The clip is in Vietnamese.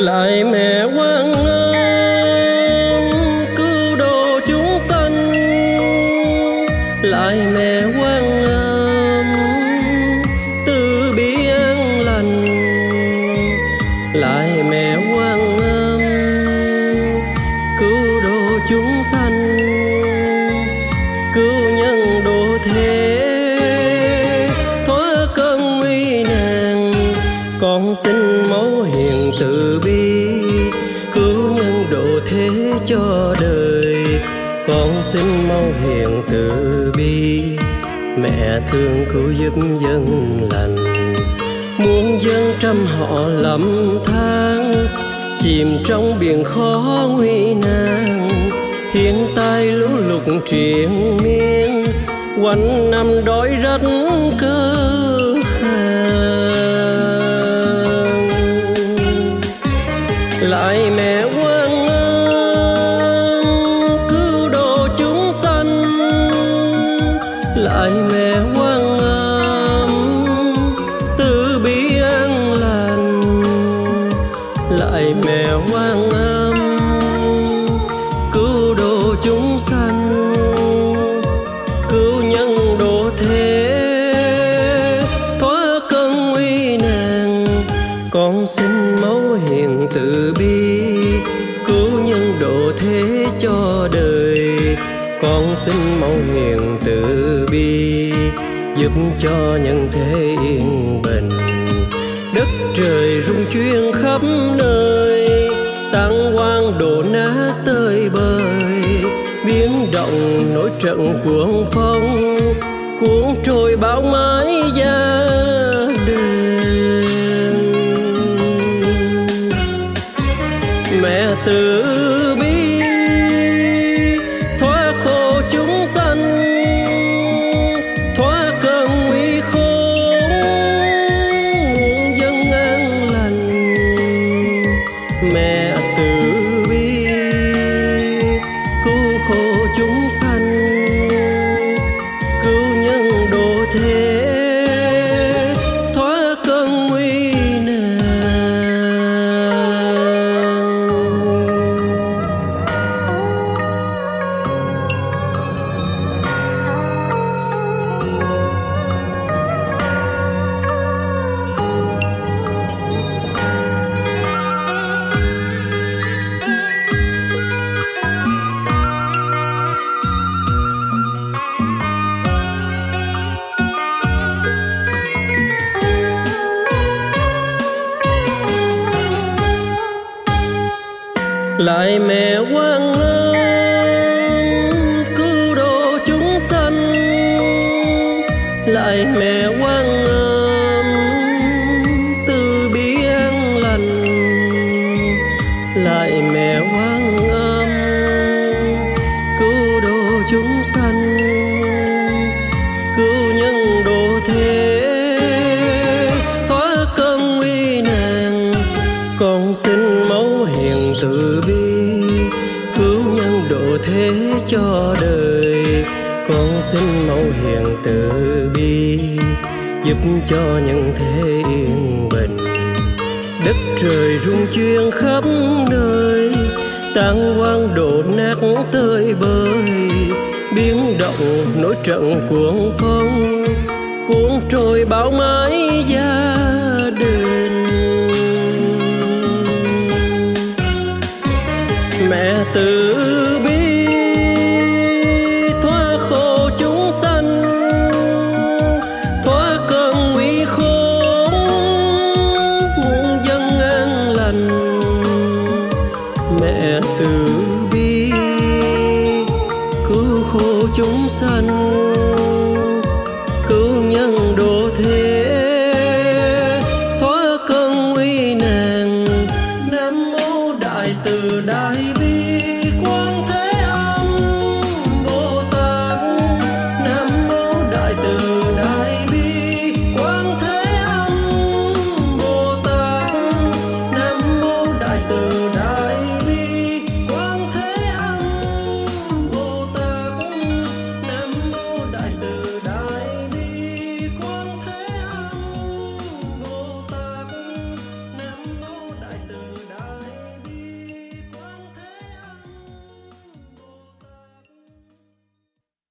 Lại mẹ Quan Âm cứu độ chúng sanh, lại mẹ Quan Âm từ bi an lành, lại mẹ Quan Âm cứu độ chúng sanh, cứu nhân độ thế thoát cơn nguy nan. Con xin mẫu hiền từ bi cứu nhân độ thế cho đời. Con xin mẫu hiền từ bi mẹ thương cứu giúp dân lành. Muôn dân trăm họ lầm than chìm trong biển khó nguy nan. Thiên tai lũ lụt triền miên quanh năm đói rách cơ hàng. Lại mẹ Quan Âm cứu độ chúng sanh, lại mẹ Quan Âm từ bi an lành, lại mẹ Quan Âm cứu độ chúng sanh, cứu nhân độ thế thoát cơn nguy nan. Con xin mẫu hiền từ bi cứu nhân độ thế cho đời. Con xin mẫu hiền từ bi giúp cho nhân thế yên bình. Đất trời rung chuyển khắp nơi, tăng quang đổ nát tơi bời. Biến động nổi trận cuồng phong, cuốn trôi bão mái gia đình. Mẹ từ bi thoát khổ chúng sanh, thoát cơn nguy khốn muôn dân an lành. Mẹ từ bi cứu khổ chúng sanh, cứu nhân độ thế thoát cơn nguy nan. Lại mẹ Quan Âm cứu độ chúng sanh, lại mẹ Quan Âm từ bi an lành, lại mẹ Quan Âm cứu độ chúng sanh, cứu nhân độ thế thoát cơn nguy nan. Con xin mẫu hiền từ bi cứu nhân độ thế cho đời. Con xin mẫu hiền từ bi giúp cho nhân thế yên bình. Đất trời rung chuyển khắp nơi, tàn quang đổ nát tơi bời. Biến động nổi trận cuồng phong, cuốn trôi bão mái gia đình. Mẹ từ bi thoát khổ chúng sanh, thoát cơn nguy khốn muôn dân an lành. Mẹ từ bi cứu khổ chúng sanh, cứu nhân độ thế thoát cơn nguy nan. Nam mô Đại Từ Đại Bi